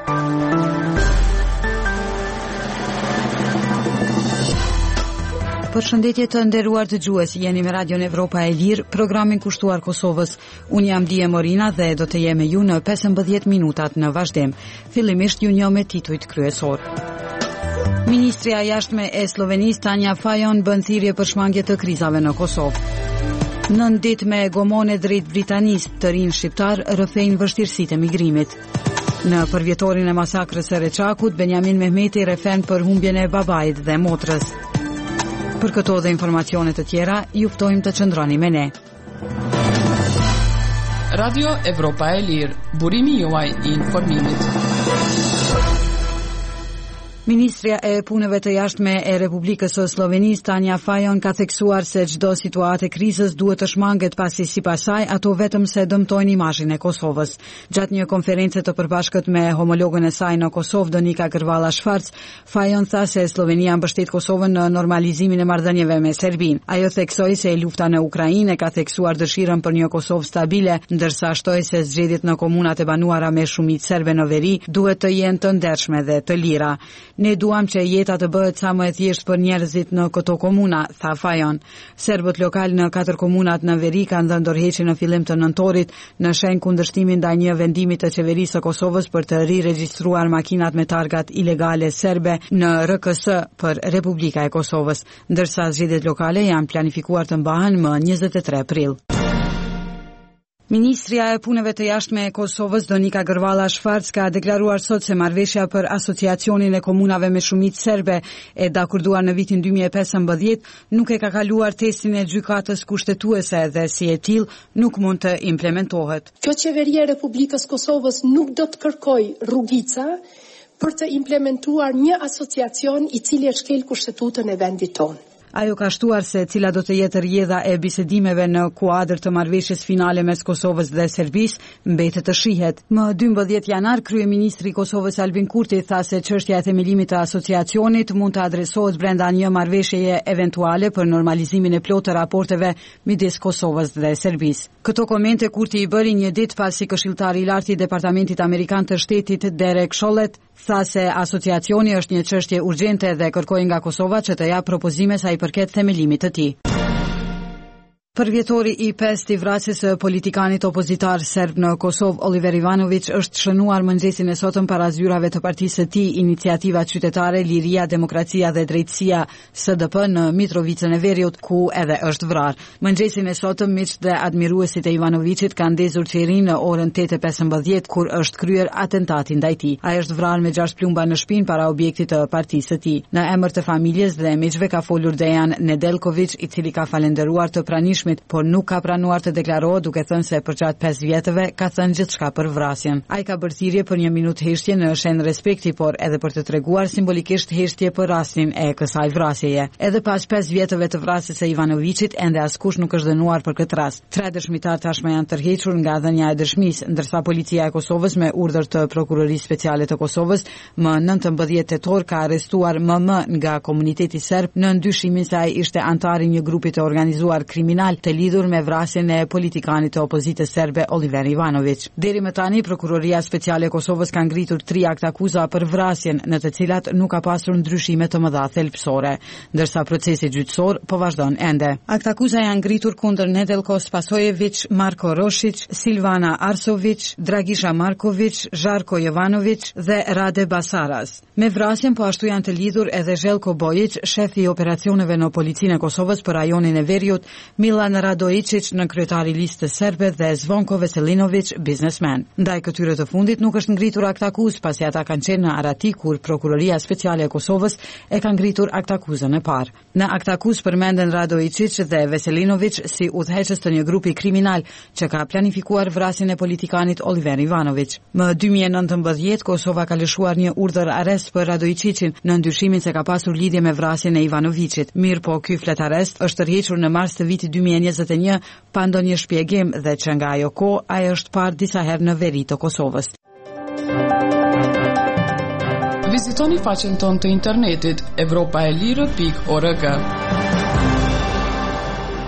Përshëndetje të nderuar dëgjues, jeni me Radion Evropa e Lirë, programin kushtuar Kosovës. Unë jam Dije Morina dhe do të jem me ju në 15 minutat në vazhdim. Fillimisht ju njoh me titujt kryesor. Ministria e Jashtme e Slovenisë Tanja Fajon bën thirrje për shmangje të krizave në Kosovë. 9 ditë me gomone drejt Britanisë, të rinj shqiptar rrëfejnë vështirësitë e migrimit. Në përvjetorin e masakrës së Reçakut, Benjamin Mehmeti refend për humbjen e babait dhe motrës. Për këto dhe informacione të tjera, ju ftojmë të qëndroni me ne. Radio Evropa e Lirë, burimi juaj I informimit. Ministria e Punëve të Jashtme e Republikës së Slovenisë Tanja Fajon ka theksuar se çdo situatë e krizës duhet të shmanget pasi sipas saj ato vetëm se dëmtojnë imazhin e Kosovës. Gjatë një konferencë të përbashkët me homologën e saj në Kosovë, Donika Grvala Shfarc, Fajon tha se Slovenia mbështet Kosovën në normalizimin e marrëdhënieve me Serbinë. Ajo theksoi se lufta në Ukrainë ka theksuar dëshirën për një Kosovë stabile, ndërsa shtoi se zgjedhjet në komunat e banuara me shumicë serbe në veri duhet të jenë të ndershme dhe të lira. Ne duam që jeta të bëhet sa më e thjeshtë për njerëzit në këto komuna, tha Fajon. Serbët lokal në 4 komunat në veri kanë dhënë dorëheqje në fillim të nëntorit në shenjë kundërshtimin ndaj një vendimi të qeverisë së Kosovës për të riregjistruar makinat me targat ilegale serbe në RKS për Republika e Kosovës, ndërsa zgjedhjet lokale janë planifikuar të mbahen më 23 prill. Ministria e Punëve të Jashtme e Kosovës Donika Grvala Shfarc ka deklaruar sot se marrëveshja për asociacionin e komunave me shumicë serbe e dakurduar në vitin 2015 nuk e ka kaluar testin e gjykatës kushtetuese dhe si e tillë nuk mund të implementohet. Kjo qeveria e Republikës Kosovës nuk do të kërkojë rrugica për të implementuar një asociacion I cili e shkel kushtetutën e vendit tonë. Ajo ka shtuar se cila do të jetë rrjedha e bisedimeve në kuadër të marrëveshjes finale mes Kosovës dhe Serbisë mbetet të shihet. Më 12 janar, kryeministri I Kosovës Albin Kurti tha se çështja e themelimit të asociacionit mund të adresohet brenda një marrëveshjeje eventuale për normalizimin e plotë të raporteve midis Kosovës dhe Serbisë. Këto komente Kurti I bëri një ditë pasi këshilltari I lartë I Departamentit Amerikan të Shtetit Derek Chollet tha se asociacioni është një çështje urgjente dhe kërkoi nga Kosova që të japë propozime sa I përket themelimit të tij. Përvjetori I 5 I vrasjes së politikanit opozitar serb në Kosovë Oliver Ivanović është shënuar mëngjesin e sotëm para zyrave të partisë së tij Iniciativa Qytetare, Liria, Demokracia dhe Drejtësia SDP në Mitrovicën e Veriut, ku edhe është vrarë. Mëngjesin e sotëm miq dhe admiruesit e Ivanovićit kanë ndezur qeverin në orën 8:15 kur është kryer atentati ndaj tij. Ai është vrarë me 6 plumba në shpinë para objektit të partisë së tij. Në emër të familjes dhe miqve ka folur Dejan Nedeljković, I cili ka falendëruar të pranishmit, por nuk ka pranuar të deklarohet duke thënë se përgjatë 5 vjetëve ka thënë gjithçka për vrasjen. Ai ka bërë thirrje për 1 minutë heshtje në shenjë respekti, por edhe për të treguar simbolikisht heshtje për rastin e kësaj vrasjeje. Edhe pas 5 vjetëve të vrasjes së Ivanovićit, ende askush nuk është dënuar për këtë rast. 3 dëshmitar tashmë janë tërhequr nga dhënia e dëshmisë, ndërsa policia e Kosovës me urdhër të prokurorisë speciale të Kosovës më 19 tetor ka arrestuar MM nga komuniteti serb në ndyshimin se ai ishte antar I një grupi të organizuar kriminal të lidhur me vrasjen e politikanit të opozitës serbe Oliver Ivanović. Deri më tani prokuroria speciale e Kosovës ka ngritur 3 akt akuza për vrasjen, në të cilat nuk ka pasur ndryshime të mëdha thelbësore, ndërsa procesi gjyqësor po vazhdon ende. Akt akuza janë ngritur kundër Nedeljko Spasojević, Marko Roshić, Silvana Arsović, Dragisha Marković, Žarko Jovanović dhe Rade Basaras. Me vrasjen po ashtu janë të lidhur edhe Željko Bojić, shefi I operacioneve në policinë e Kosovës për rajonin e Veriut, Milan Radojičić në kryetari listës serbe dhe Zvonko Veselinović, biznesmen. Ndaj këtyre të fundit nuk është ngritur akt akuzë pasi ata kanë qenë në arati kur Prokuroria Speciale e Kosovës e ka ngritur akt akuzën e parë. Në akt akuzë përmenden Radojičić dhe Veselinović si udhëheqës të një grupi kriminal që ka planifikuar vrasjen e politikanit Oliver Ivanović. Më 2019 Kosova ka lëshuar një urdhër arrest për Radojičićin në ndyshimin se ka pasur lidhje me vrasjen e Ivanovićit. Mirë po ky fletarest është tërhequr në mars të vitit 2021 pa ndonjë shpjegim dhe që nga ajo kohë ai është parë disa herë në veri të Kosovës. Vizitoni faqen tonë të internetit evropaelire.org.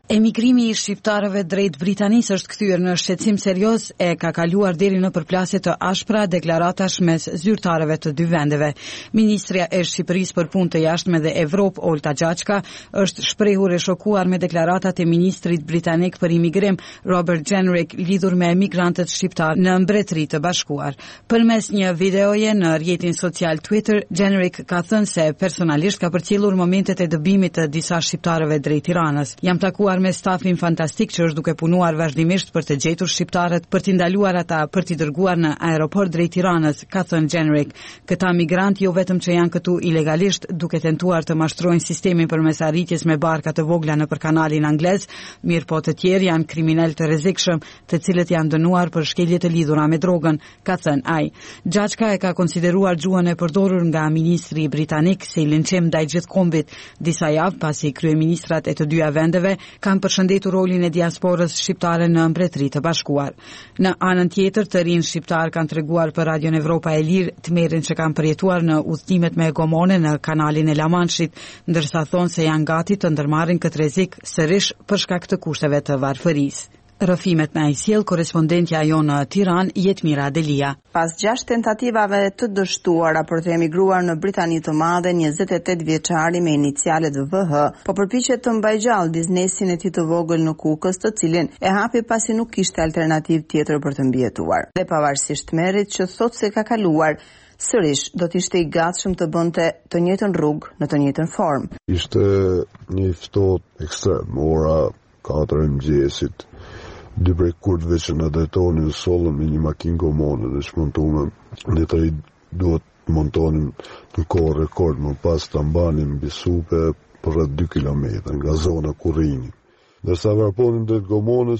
Emigrimi I shqiptarëve drejt Britanisë është kthyer në shqetësim serioz e ka kaluar deri në përplasje të ashpra deklaratash mes zyrtarëve të dy vendeve. Ministrja e Shqipërisë për punë të jashtme dhe Evropë, Olta Gjaqka, është shprehur e shokuar me deklaratat e ministrit britanik për imigrim, Robert Jenrick, lidhur me emigrantët shqiptar në Mbretëri të Bashkuar. Përmes një videoje në rrjetin social Twitter, Jenrick ka thënë se personalisht ka përcjellur momentet e dëbimit të disa shqiptarëve drejt Tiranës. Jam takuar me stafin fantastik që është duke punuar vazhdimisht për të gjetur shqiptarët, për t'i ndaluar ata, për t'i dërguar në aeroport drejt Tiranës, ka thënë Jenrick. Këta migrantë jo vetëm që janë këtu ilegalisht, duke tentuar të mashtrojnë sistemin përmes arritjes me barka të vogla nëpër kanalin anglez, mirë po të tjerë janë kriminal të rrezikshëm, të cilët janë dënuar për shkelje të lidhura me drogën, ka thënë ai. Gjaqka e ka konsideruar gjuhën e përdorur nga ministri britanik si linçim ndaj gjithkombit, disa javë pasi kryeministrat e të dyja vendeve kanë përshëndetur rolin e diasporës shqiptare në Mbretëri të Bashkuar. Në anën tjetër, të rinj shqiptar kanë treguar për Radion Evropa e Lirë tmerrin që kanë përjetuar në udhëtimet me gomone në kanalin e La Manshit, ndërsa thonë se janë gati të ndërmarrin këtë rrezik sërish për shkak të kushteve të varfërisë. Rëfimet na I sjell korrespondentja jonë në Tiranë, Jetmira Delia. Pas 6 tentativave të dështuara për të emigruar në Britani të Madhe, 28 vjeçari me inicialet VH po përpiqet të mbajë gjallë biznesin e tij të vogël në Kukës, të cilin e hapi pasi nuk kishte alternativë tjetër për të mbijetuar. Dhe pavarësisht merrit që thotë se ka kaluar, sërish do të ishte I gatshëm të bënte të njëjtën rrugë në të njëjtën formë. Ishte një ftohtë ekstrem, ora 4 e mëngjesit. 2 prej kurtëve që në drejtonin sollën me një makinë gomone dhe shmontuam, ne të duhet të montonim në kohë rekord, më pas të mbanim mbi supe për rreth 2 kilometra nga zona ku rrini. Ndërsa varponin drejt gomonës,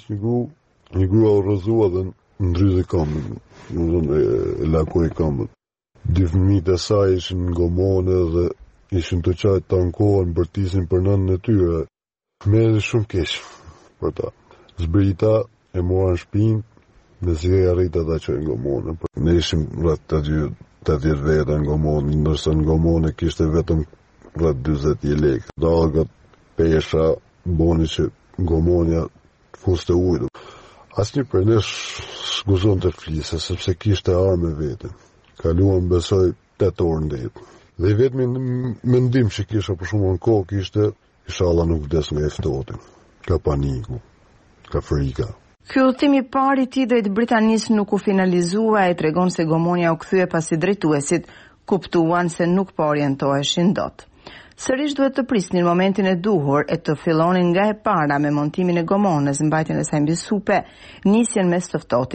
një grua u rrëzua dhe ndryzi këmbën, e lakuri këmbën. 2 fëmijët e saj ishin në gomone dhe ishin të qajtë të ankohen bërtisin për nënën e tyre. Merri shumë keq për ta. Zbrita e mora në shpinë, nëse e arrita ta çojë në gomonë. Ne ishim rreth 80 veta në gomonë, ndërsa në gomonë kishte vetëm rreth 40 lekë. Dalgat, pesha, boni që gomonja fuste ujë. Asnjë prej nesh s'guzon të flisë, sepse kishte armë vete. Kaluam besoj 8 orë ndet. Dhe I vetmi mendim që kisha për shumë në kohë kishte, inshallah nuk vdes nga ftohti. Ka paniku. Ka frika. Ky udhëtim I parë I tij drejt Britanisë nuk u finalizua, e tregon se gomonja u kthye pasi drejtuesit kuptuan se nuk po orientoheshin dot. Sërish duhet të prisnin momentin e duhur e të fillonin nga e para me montimin e gomonës, mbajtjen e saj mbi supe, nisjen mes të ftohtit